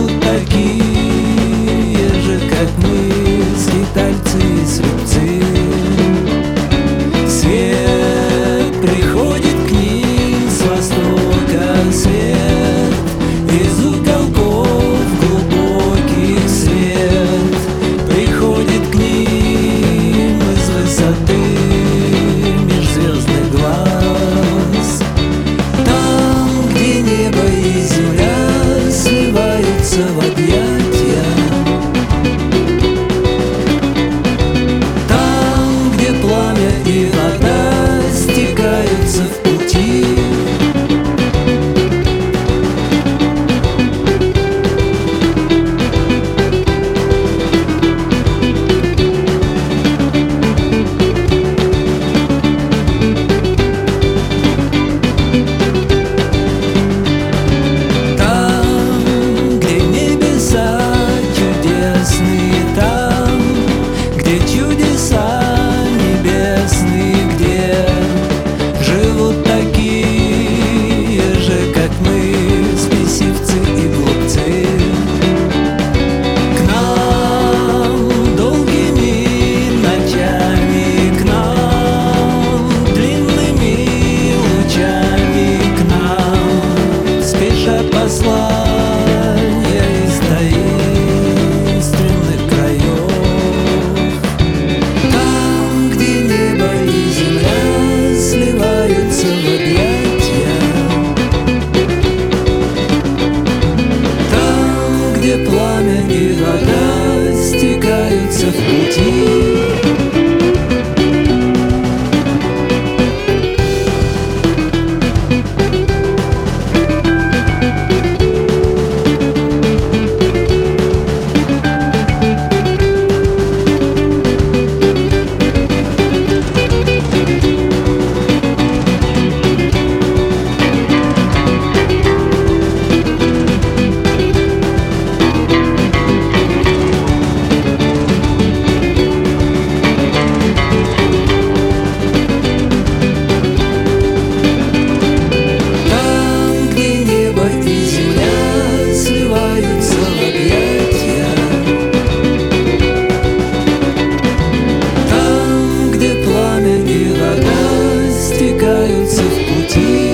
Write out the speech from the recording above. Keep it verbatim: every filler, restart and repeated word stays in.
живут такие же, как мы, скитальцы и слепцы. Свет приходит к ним с востока, свет из уголков глубоких, свет приходит к ним из высоты межзвездных глаз. Там, где небо и земля сливаются в объятия, там, где пламя и вода стекаются в пути. Пламя и вода стекаются в пути. Стекаются в пути.